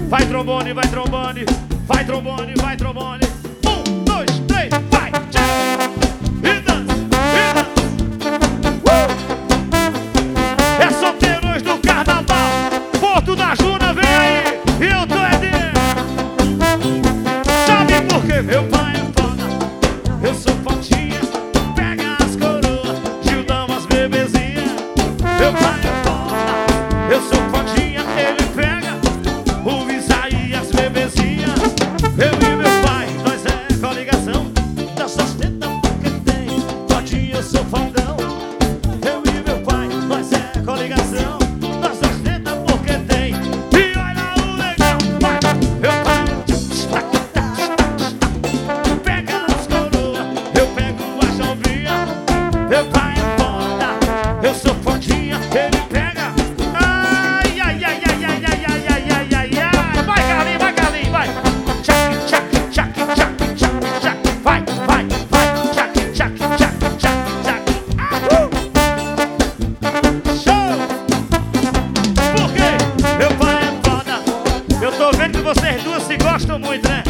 Vai trombone, vai trombone, vai trombone, vai trombone. 1, 2, 3, vai! E dança, e dança. É solteiros do carnaval, Porto da Juna, vem aí, e eu tô dentro. Sabe por quê? Meu pai é foda, eu sou fotinha, pega as coroas, Gildão as bebezinhas. Meu pai é foda, eu sou fotinha, ele pega o Isaías bebezinha. Eu e meu pai, nós é coligação, nós sustenta porque tem fotinha, eu sou fodão. Eu e meu pai, nós é coligação, nós sustenta porque tem. E olha o legal, vai, meu pai pega as coroas, eu pego a chalvinha. Meu pai é foda, eu sou fodinha, ele pega. Ai, ai, ai, ai, ai, ai, ai, ai, ai, ai, ai. Vai, galinho, vai, galinho, vai. Tchac, tchac, tchac, tchac, tchac, tchac. Vai, vai, vai. Tchac, tchac, tchac, tchac, tchac. Show! Por quê? Meu pai é foda. Eu tô vendo que vocês duas se gostam muito, né?